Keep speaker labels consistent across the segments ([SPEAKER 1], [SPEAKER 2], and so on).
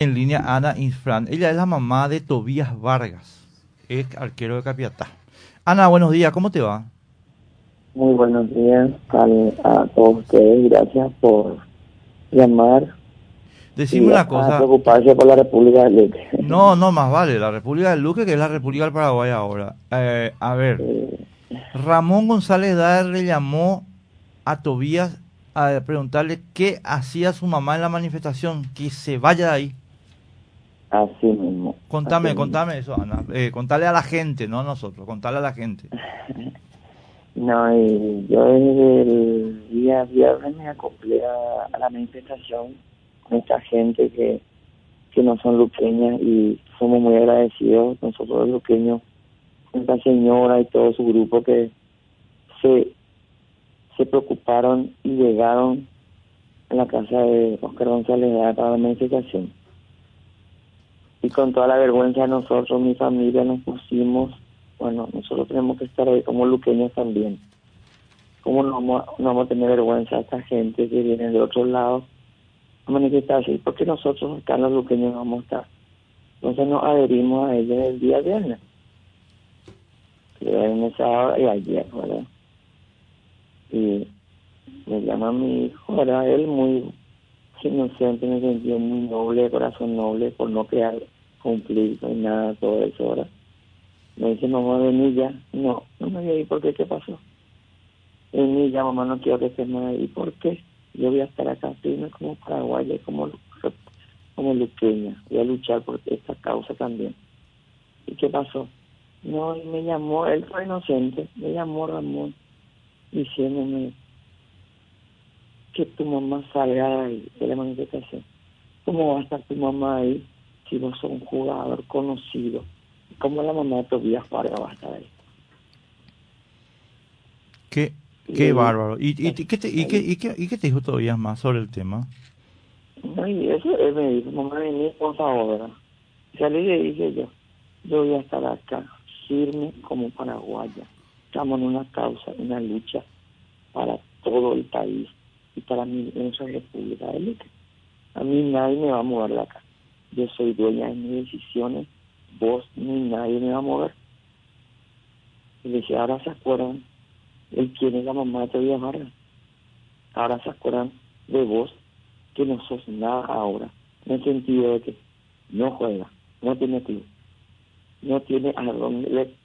[SPEAKER 1] En línea Ana Infran. Ella es la mamá de Tobías Vargas, es arquero de Capiatá. Ana, buenos días, ¿cómo te va?
[SPEAKER 2] Muy buenos días a todos ustedes. Gracias por llamar
[SPEAKER 1] Decime
[SPEAKER 2] y
[SPEAKER 1] una
[SPEAKER 2] a
[SPEAKER 1] cosa.
[SPEAKER 2] preocuparse por la República del Luque.
[SPEAKER 1] No, no, más vale, la República del Luque que es la República del Paraguay ahora. A ver,
[SPEAKER 2] Eh,
[SPEAKER 1] Ramón González Dar le llamó a Tobías a preguntarle qué hacía su mamá en la manifestación, que se vaya de ahí.
[SPEAKER 2] Así mismo, así
[SPEAKER 1] Contame,
[SPEAKER 2] mismo.
[SPEAKER 1] contame eso, Ana. Contale a la gente, no a nosotros, contale a la gente.
[SPEAKER 2] No, y yo desde el día viernes me acoplé a la manifestación con esta gente que no son luqueñas y somos muy agradecidos nosotros los luqueños, con esta señora y todo su grupo que se, se preocuparon y llegaron en la casa de Oscar González para la manifestación. Y con toda la vergüenza nosotros, mi familia, nos pusimos, bueno, nosotros tenemos que estar ahí como luqueños también. ¿Cómo no vamos a tener vergüenza a esta gente que viene de otro lado a manifestarse? ¿Por qué nosotros acá los luqueños no vamos a estar? Entonces nos adherimos a ellos el día viernes, en esa hora y ayer, ¿verdad? Y me llama mi hijo, ¿verdad? Él muy inocente, me sentió muy noble, de corazón noble, por no crear conflicto y nada, todo eso, ¿verdad? Me dice, mamá, vení ya. No, no me voy a ir, ¿por qué? ¿Qué pasó? Vení ya, mamá, no quiero que estés más ahí. ¿Por qué? Yo voy a estar acá firme como paraguaya y como luqueña. Voy a luchar por esta causa también. ¿Y qué pasó? No, y me llamó, él fue inocente, me llamó Ramón diciéndome que tu mamá salga de ahí, de la manifestación. ¿Cómo va a estar tu mamá ahí si vos sos un jugador conocido? ¿Cómo la mamá de Tobías Vargas va a estar ahí?
[SPEAKER 1] Qué,
[SPEAKER 2] Y
[SPEAKER 1] qué
[SPEAKER 2] le dije,
[SPEAKER 1] bárbaro. ¿Y qué te dijo todavía más sobre el tema?
[SPEAKER 2] no, y eso él me dijo, mamá, vení, por favor, ¿verdad? Salí y le dije yo voy a estar acá, firme como paraguaya. Estamos en una causa, una lucha para todo el país y para nuestra República de Luque. A mí nadie me va a mover de acá. Yo soy dueña de mis decisiones, vos ni nadie me va a mover. Y le dije, ahora se acuerdan de quién es la mamá de Tobías Vargas. Ahora se acuerdan de vos que no sos nada ahora, en el sentido de que no juega, no tiene club, no tiene a dónde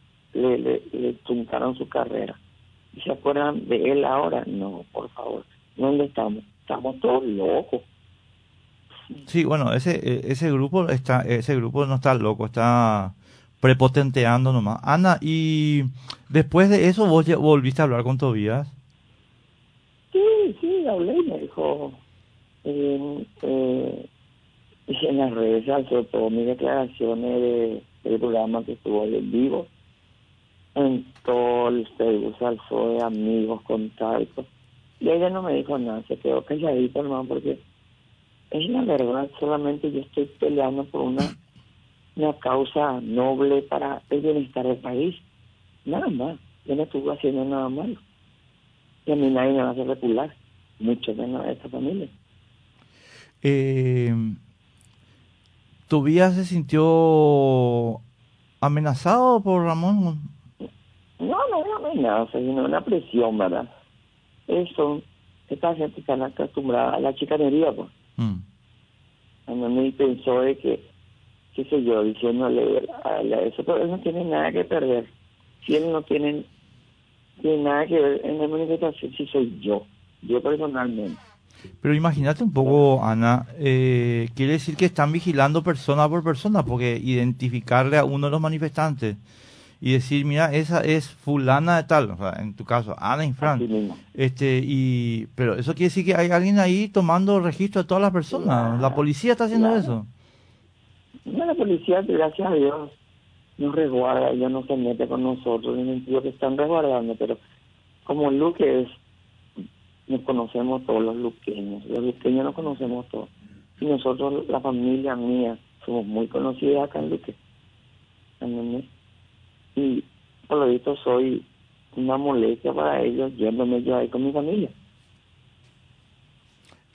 [SPEAKER 2] le truncaron su carrera. ¿Y se acuerdan de él ahora? No, por favor. ¿Dónde estamos? Estamos todos locos.
[SPEAKER 1] Sí, bueno, ese grupo no está loco, está prepotenteando nomás. Ana, y después de eso vos ya volviste a hablar con Tobías.
[SPEAKER 2] Sí, sí, hablé y me dijo, eh, eh, en las redes se alzó todas mis declaraciones del programa que estuvo ahí en vivo. En todo el Facebook se alzó de amigos, contactos. Y ella no me dijo nada, se quedó calladita, hermano, porque es la verdad, solamente yo estoy peleando por una causa noble para el bienestar del país. Nada más. Yo no estuve haciendo nada malo. Y a mí nadie me va a hacer recular, mucho menos a esta familia.
[SPEAKER 1] Eh, ¿Tobías se sintió amenazado por Ramón?
[SPEAKER 2] No, no es amenaza, sino una presión, ¿verdad? Eso, esta gente está acostumbrada a la chicanería, pues.
[SPEAKER 1] Mm.
[SPEAKER 2] A mí me pensó de que, qué sé yo, diciéndole a eso, pero él no tiene nada que perder. Si él no tiene nada que ver en la manifestación, si soy yo personalmente,
[SPEAKER 1] Pero imagínate un
[SPEAKER 2] ¿verdad?
[SPEAKER 1] poco, Ana, quiere decir que están vigilando persona por persona, porque identificarle a uno de los manifestantes y decir, mira, esa es fulana de tal, o sea, en tu caso, Ana
[SPEAKER 2] Así
[SPEAKER 1] Infran,
[SPEAKER 2] mismo.
[SPEAKER 1] pero eso quiere decir que hay alguien ahí tomando registro de todas las personas, la
[SPEAKER 2] Claro,
[SPEAKER 1] policía está haciendo
[SPEAKER 2] claro.
[SPEAKER 1] eso.
[SPEAKER 2] No, la policía, gracias a Dios, nos resguarda, ella no se mete con nosotros en el sentido que están resguardando, pero como Luque es, nos conocemos todos los luqueños nos conocemos todos. Y nosotros, la familia mía, somos muy conocidas acá en Luque. ¿Entendés? Y por lo visto soy una molestia para ellos, yéndome yo ahí con mi familia.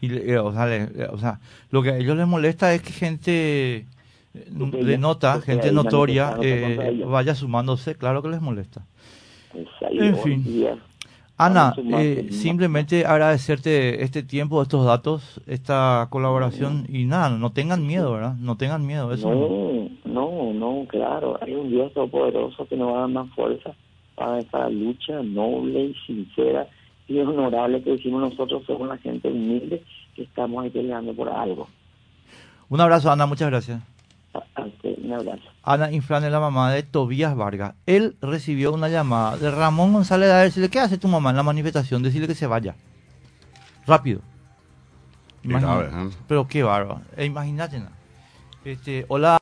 [SPEAKER 1] Y, o sea, lo que a ellos les molesta es que gente de nota, gente notoria, vaya sumándose, claro que les molesta. En fin. Ana, simplemente agradecerte este tiempo, estos datos, esta colaboración y nada, no tengan miedo, ¿verdad? No tengan miedo. Eso
[SPEAKER 2] no, claro, hay un Dios todopoderoso que nos va a dar más fuerza para esta lucha noble y sincera y honorable que hicimos nosotros, somos la gente humilde que estamos ahí peleando por algo.
[SPEAKER 1] Un abrazo, Ana, muchas gracias.
[SPEAKER 2] Un abrazo.
[SPEAKER 1] Ana Infran es la mamá de Tobías Vargas. Él recibió una llamada de Ramón González a decirle, ¿qué hace tu mamá en la manifestación? Decirle que se vaya. Rápido. Pero qué bárbaro. Imagínate. Hola.